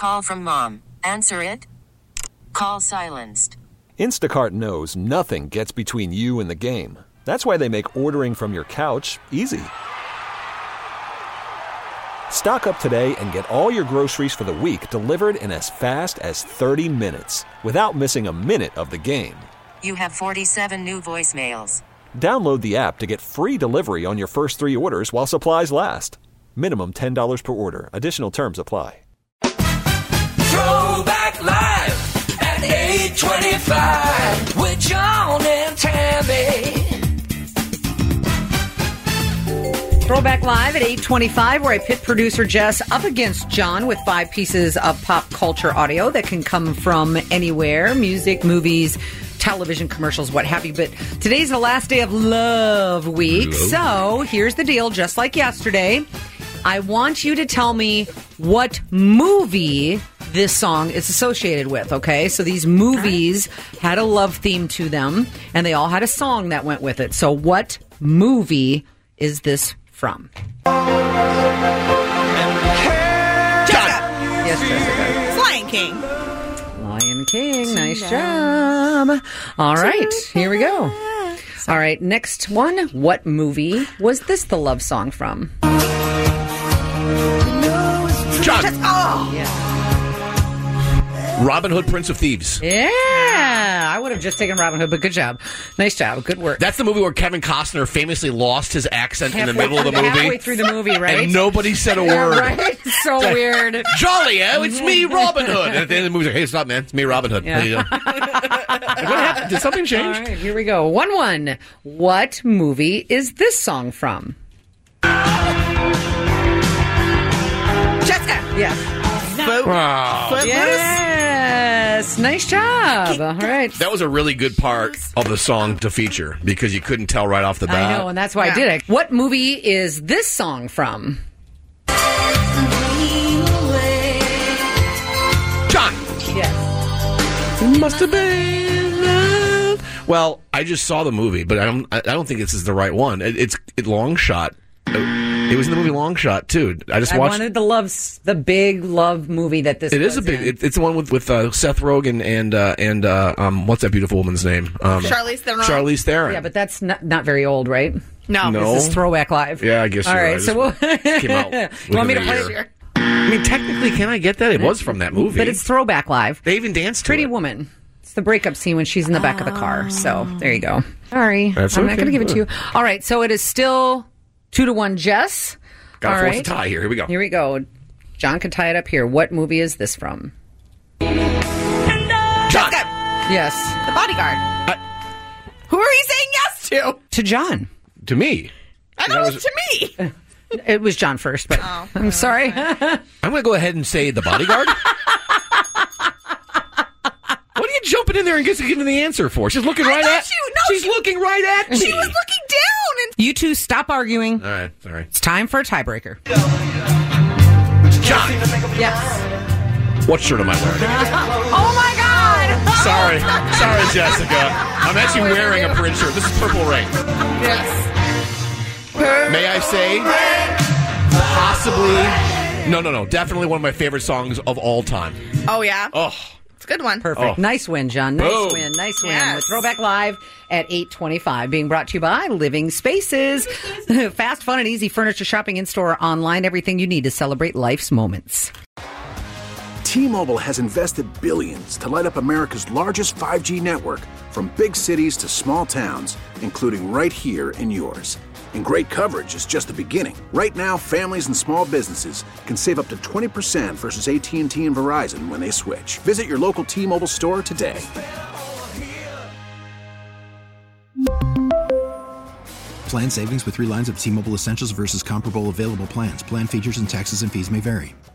call from mom. Answer it. Call silenced. Instacart knows nothing gets between you and the game. That's why they make ordering from your couch easy. Stock up today and get all your groceries for the week delivered in as fast as 30 minutes without missing a minute of the game. You have 47 new voicemails. Download the app to get free delivery on your first 3 orders while supplies last. Minimum $10 per order. Additional terms apply. Throwback Live at 8:25 with John and Tammy. Throwback Live at 8:25, where I pit producer Jess up against John with 5 pieces of pop culture audio that can come from anywhere: music, movies, television, commercials, what have you. But today's the last day of Love Week. So here's the deal, just like yesterday. I want you to tell me what movie this song is associated with, okay? So these movies had a love theme to them, and they all had a song that went with it. So what movie is this from? Jessica. Yes, Jessica. It's Lion King. Lion King. Nice job. All right, here we go. All right, next one. What movie was this the love song from? John. Oh, Yeah. Robin Hood, Prince of Thieves. Yeah, I would have just taken Robin Hood, but good job. Nice job. Good work. That's the movie where Kevin Costner famously lost his accent in the middle of the movie. Halfway through the movie, right? And nobody said a Yeah, word. right? So weird. Jolly, it's me, Robin Hood. And at the end of the movie, like, hey, stop, man. It's me, Robin Hood. Yeah. How you doing? Like, what happened? Did something change? All right, here we go. 1-1. What movie is this song from? Jessica. Yes. Wow. Yes. Nice job. All right. That was a really good part of the song to feature because you couldn't tell right off the bat. I know, and that's why I did it. What movie is this song from? John. Yes. Must have been love. Well, I just saw the movie, but I don't think this is the right one. It's Long Shot. It was in the movie Long Shot too. I wanted the big love movie that this. It is a big. It's the one with Seth Rogen and what's that beautiful woman's name? Charlize Theron. Charlize Theron. Yeah, but that's not very old, right? No. This is Throwback Live. Yeah, I guess. All you're right, right. so we'll Came out. You want me to play it? it? I mean, technically, can I get that? It was from that movie, But it's Throwback Live. They even danced to Pretty it. Woman. It's the breakup scene when she's in the back of the car. So there you go. Sorry, That's I'm not okay. going to give it to you. All right, so it is still 2-1, Jess. Gotta All force right. a tie here. Here we go. Here we go. John can tie it up here. What movie is this from? John. Jessica. Yes. The Bodyguard. Who are you saying yes to? To John. To me. I know it was to me. It was John first, but I'm sorry. I'm going to go ahead and say The Bodyguard. What are you jumping in there and giving the answer for? She's looking right at you. No, She's looking right at me. She was looking down. And You two stop arguing. All right, sorry. It's time for a tiebreaker. John, Yes. what shirt am I wearing? Oh my God! Sorry, Jessica. I'm actually wearing a print shirt. This is Purple Rain. yes. May I say, possibly, no, definitely one of my favorite songs of all time. Oh, yeah. Oh, It's a good one. Perfect. Oh. Nice win, John. Nice Boom. win. Nice win. Yes. With Throwback Live at 8:25, being brought to you by Living Spaces. Fast, fun, and easy furniture shopping in-store, online. Everything you need to celebrate life's moments. T-Mobile has invested billions to light up America's largest 5G network, from big cities to small towns, including right here in yours. And great coverage is just the beginning. Right now, families and small businesses can save up to 20% versus AT&T and Verizon when they switch. Visit your local T-Mobile store today. Plan savings with 3 lines of T-Mobile Essentials versus comparable available plans. Plan features and taxes and fees may vary.